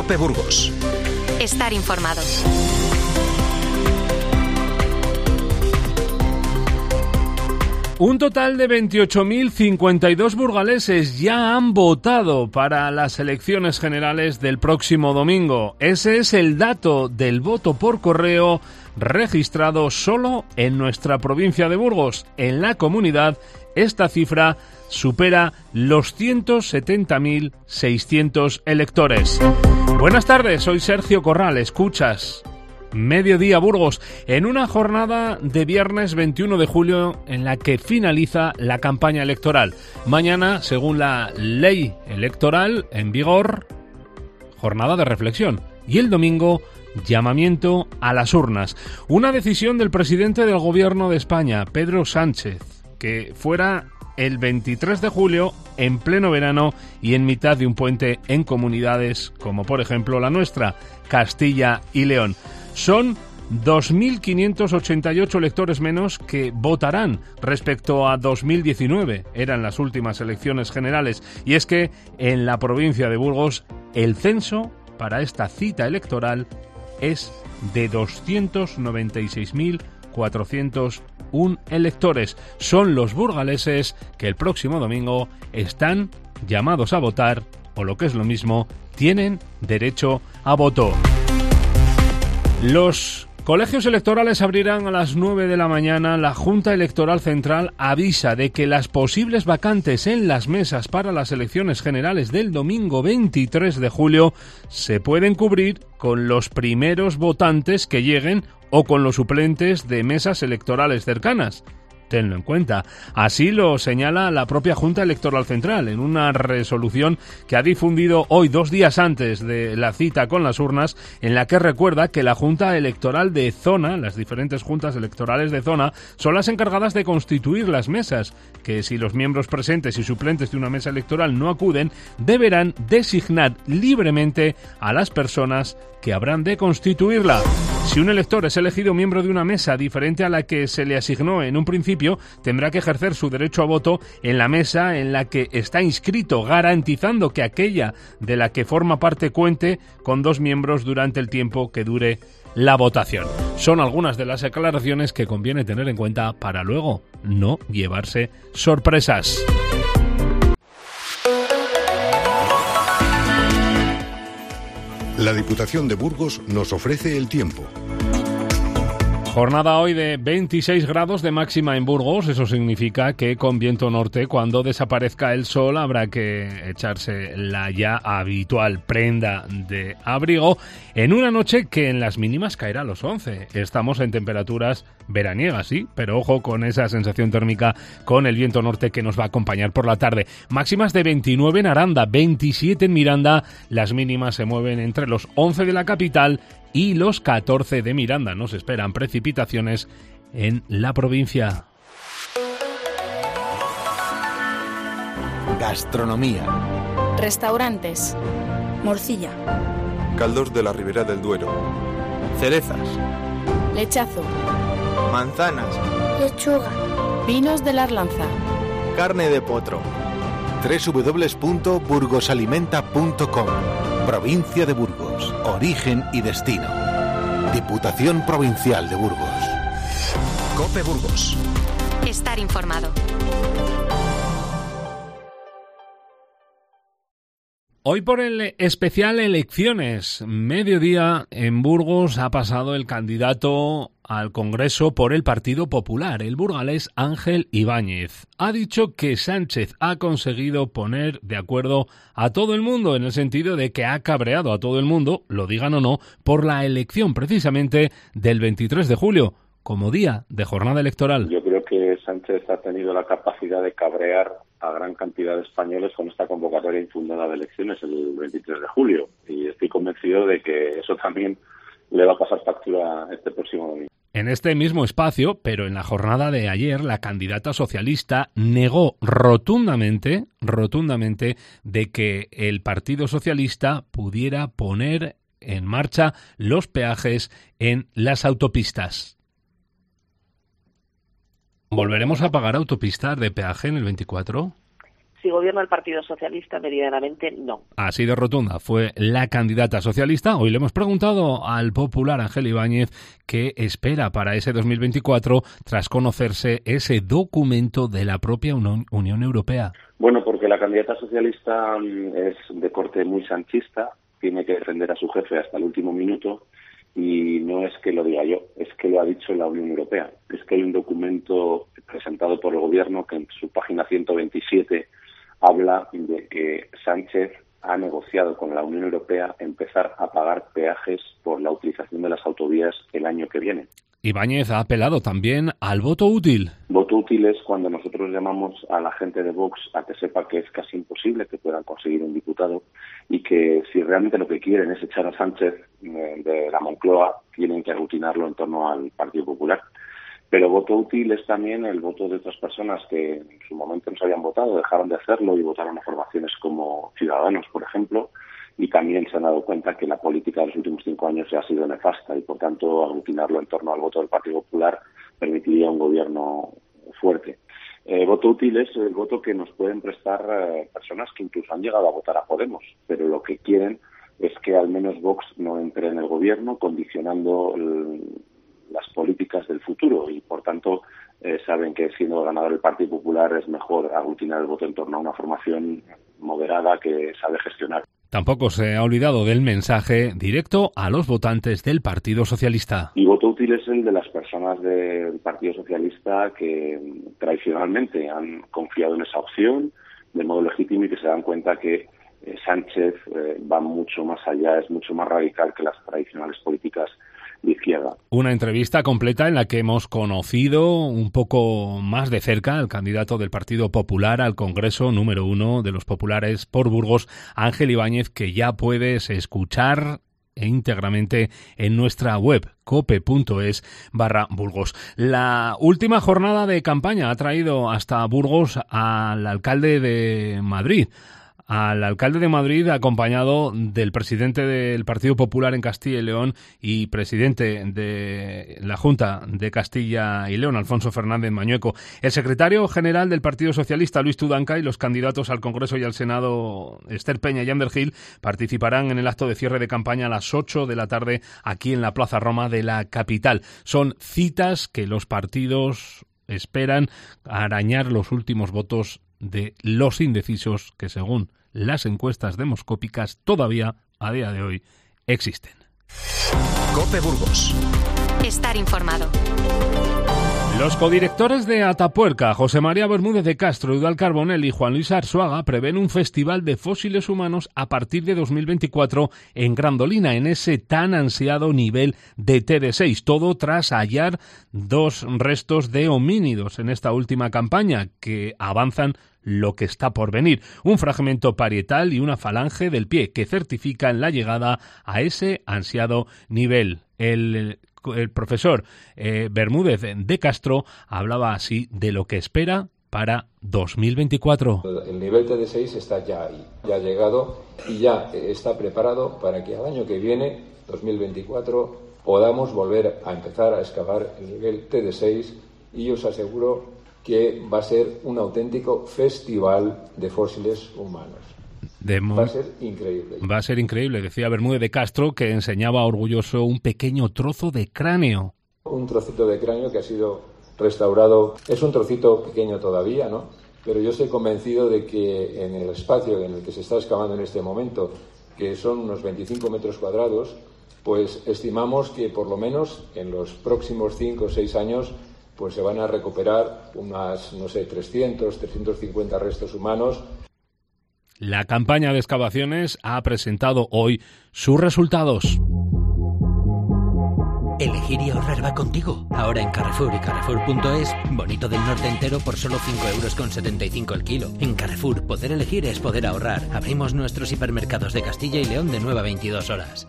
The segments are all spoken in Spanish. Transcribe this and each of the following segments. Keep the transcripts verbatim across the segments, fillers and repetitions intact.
COPE Burgos. Estar informado. Un total de veintiocho mil cincuenta y dos burgaleses ya han votado para las elecciones generales del próximo domingo. Ese es el dato del voto por correo registrado solo en nuestra provincia de Burgos. En la comunidad, esta cifra supera los ciento setenta mil seiscientos electores. Buenas tardes, soy Sergio Corral, escuchas Mediodía Burgos, en una jornada de viernes veintiuno de julio en la que finaliza la campaña electoral. Mañana, según la ley electoral en vigor, jornada de reflexión. Y el domingo, llamamiento a las urnas. Una decisión del presidente del Gobierno de España, Pedro Sánchez, que fuera el veintitrés de julio, en pleno verano y en mitad de un puente en comunidades como por ejemplo la nuestra, Castilla y León. Son dos mil quinientos ochenta y ocho electores menos que votarán respecto a dos mil diecinueve. Eran las últimas elecciones generales. Y es que en la provincia de Burgos el censo para esta cita electoral es de doscientos noventa y seis mil cuatrocientos uno electores. Son los burgaleses que el próximo domingo están llamados a votar, o lo que es lo mismo, tienen derecho a voto. Los colegios electorales abrirán a las nueve de la mañana. La Junta Electoral Central avisa de que las posibles vacantes en las mesas para las elecciones generales del domingo veintitrés de julio se pueden cubrir con los primeros votantes que lleguen o con los suplentes de mesas electorales cercanas. Tenlo en cuenta. Así lo señala la propia Junta Electoral Central en una resolución que ha difundido hoy, dos días antes de la cita con las urnas, en la que recuerda que la Junta Electoral de Zona, las diferentes juntas electorales de zona, son las encargadas de constituir las mesas, que si los miembros presentes y suplentes de una mesa electoral no acuden, deberán designar libremente a las personas que habrán de constituirla. Si un elector es elegido miembro de una mesa diferente a la que se le asignó en un principio, tendrá que ejercer su derecho a voto en la mesa en la que está inscrito, garantizando que aquella de la que forma parte cuente con dos miembros durante el tiempo que dure la votación. Son algunas de las aclaraciones que conviene tener en cuenta para luego no llevarse sorpresas. La Diputación de Burgos nos ofrece el tiempo. Jornada hoy de veintiséis grados de máxima en Burgos. Eso significa que con viento norte, cuando desaparezca el sol, habrá que echarse la ya habitual prenda de abrigo en una noche que en las mínimas caerá a los once. Estamos en temperaturas veraniegas, sí, pero ojo con esa sensación térmica con el viento norte que nos va a acompañar por la tarde. Máximas de veintinueve en Aranda, veintisiete en Miranda. Las mínimas se mueven entre los once de la capital y los catorce de Miranda. Nos esperan precipitaciones en la provincia. Gastronomía. Restaurantes. Morcilla. Caldos de la Ribera del Duero. Cerezas. Lechazo. Manzanas. Lechuga. Vinos de la Arlanza. Carne de potro. doble u doble u doble u punto burgosalimenta punto com. Provincia de Burgos. Origen y destino. Diputación Provincial de Burgos. COPE Burgos. Estar informado. Hoy por el especial Elecciones Mediodía en Burgos ha pasado el candidato al Congreso por el Partido Popular, el burgalés Ángel Ibáñez. Ha dicho que Sánchez ha conseguido poner de acuerdo a todo el mundo, en el sentido de que ha cabreado a todo el mundo, lo digan o no, por la elección precisamente del veintitrés de julio, como día de jornada electoral. Yo creo que Sánchez ha tenido la capacidad de cabrear a gran cantidad de españoles con esta convocatoria infundada de elecciones el veintitrés de julio. Y estoy convencido de que eso también le va a pasar factura este próximo domingo. En este mismo espacio, pero en la jornada de ayer, la candidata socialista negó rotundamente, rotundamente, de que el Partido Socialista pudiera poner en marcha los peajes en las autopistas. ¿Volveremos a pagar autopistas de peaje en el veinticuatro? Si gobierna el Partido Socialista, meridianamente no. Así de rotunda fue la candidata socialista. Hoy le hemos preguntado al popular Ángel Ibáñez qué espera para ese dos mil veinticuatro tras conocerse ese documento de la propia Unión Europea. Bueno, porque la candidata socialista es de corte muy sanchista, tiene que defender a su jefe hasta el último minuto, y no es que lo diga yo, es que lo ha dicho la Unión Europea. Es que hay un documento presentado por el Gobierno que en su página ciento veintisiete habla de que Sánchez ha negociado con la Unión Europea empezar a pagar peajes por la utilización de las autovías el año que viene. Ibáñez ha apelado también al voto útil. Voto útil es cuando nosotros llamamos a la gente de Vox a que sepa que es casi imposible que puedan conseguir un diputado y que si realmente lo que quieren es echar a Sánchez de la Moncloa, tienen que aglutinarlo en torno al Partido Popular. Pero voto útil es también el voto de otras personas que en su momento no se habían votado, dejaron de hacerlo y votaron a formaciones como Ciudadanos, por ejemplo, y también se han dado cuenta que la política de los últimos cinco años ha sido nefasta y, por tanto, aglutinarlo en torno al voto del Partido Popular permitiría un gobierno fuerte. Eh, voto útil es el voto que nos pueden prestar eh, personas que incluso han llegado a votar a Podemos, pero lo que quieren es que al menos Vox no entre en el gobierno, condicionando el, las políticas del futuro y, por tanto, eh, saben que siendo ganador el Partido Popular es mejor aglutinar el voto en torno a una formación moderada que sabe gestionar. Tampoco se ha olvidado del mensaje directo a los votantes del Partido Socialista. Y voto útil es el de las personas del Partido Socialista que tradicionalmente han confiado en esa opción de modo legítimo y que se dan cuenta que eh, Sánchez eh, va mucho más allá, es mucho más radical que las tradicionales políticas de izquierda. Una entrevista completa en la que hemos conocido un poco más de cerca al candidato del Partido Popular al Congreso número uno de los populares por Burgos, Ángel Ibáñez, que ya puedes escuchar íntegramente en nuestra web cope.es barra Burgos. La última jornada de campaña ha traído hasta Burgos al alcalde de Madrid. Al alcalde de Madrid, acompañado del presidente del Partido Popular en Castilla y León y presidente de la Junta de Castilla y León, Alfonso Fernández Mañueco, el secretario general del Partido Socialista, Luis Tudanca, y los candidatos al Congreso y al Senado, Esther Peña y Ander Gil, participarán en el acto de cierre de campaña a las ocho de la tarde aquí en la Plaza Roma de la capital. Son citas que los partidos esperan arañar los últimos votos de los indecisos que, según las encuestas demoscópicas, todavía a día de hoy existen. COPE Burgos. Estar informado. Los codirectores de Atapuerca, José María Bermúdez de Castro, Eudald Carbonell y Juan Luis Arzuaga, prevén un festival de fósiles humanos a partir de dos mil veinticuatro en Grandolina, en ese tan ansiado nivel de T D seis. Todo tras hallar dos restos de homínidos en esta última campaña que avanzan lo que está por venir. Un fragmento parietal y una falange del pie que certifican la llegada a ese ansiado nivel. El El profesor eh, Bermúdez de Castro hablaba así de lo que espera para dos mil veinticuatro. El nivel T D seis está ya ahí, ya ha llegado y ya está preparado para que al año que viene, dos mil veinticuatro, podamos volver a empezar a excavar el nivel T D seis y os aseguro que va a ser un auténtico festival de fósiles humanos. De va a ser increíble. Va a ser increíble, decía Bermúdez de Castro, que enseñaba orgulloso un pequeño trozo de cráneo. Un trocito de cráneo que ha sido restaurado. Es un trocito pequeño todavía, ¿no? Pero yo estoy convencido de que en el espacio en el que se está excavando en este momento, que son unos veinticinco metros cuadrados, pues estimamos que por lo menos en los próximos cinco o seis años pues se van a recuperar unas, no sé, trescientos, trescientos cincuenta restos humanos. La campaña de excavaciones ha presentado hoy sus resultados. Elegir y ahorrar va contigo. Ahora en Carrefour y Carrefour punto es, bonito del norte entero por solo cinco euros con setenta y cinco el kilo. En Carrefour, poder elegir es poder ahorrar. Abrimos nuestros hipermercados de Castilla y León de nueve a veintidós horas.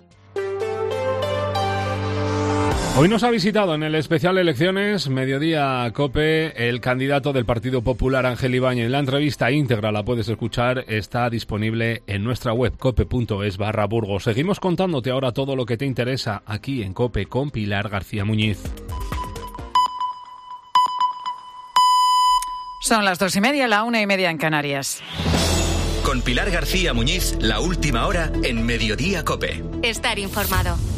Hoy nos ha visitado en el especial Elecciones Mediodía COPE el candidato del Partido Popular, Ángel Ibáñez. La entrevista íntegra la puedes escuchar, está disponible en nuestra web cope.es barra Burgos. Seguimos contándote ahora todo lo que te interesa aquí en COPE con Pilar García Muñiz. Son las dos y media, la una y media en Canarias. Con Pilar García Muñiz, la última hora en Mediodía COPE. Estar informado.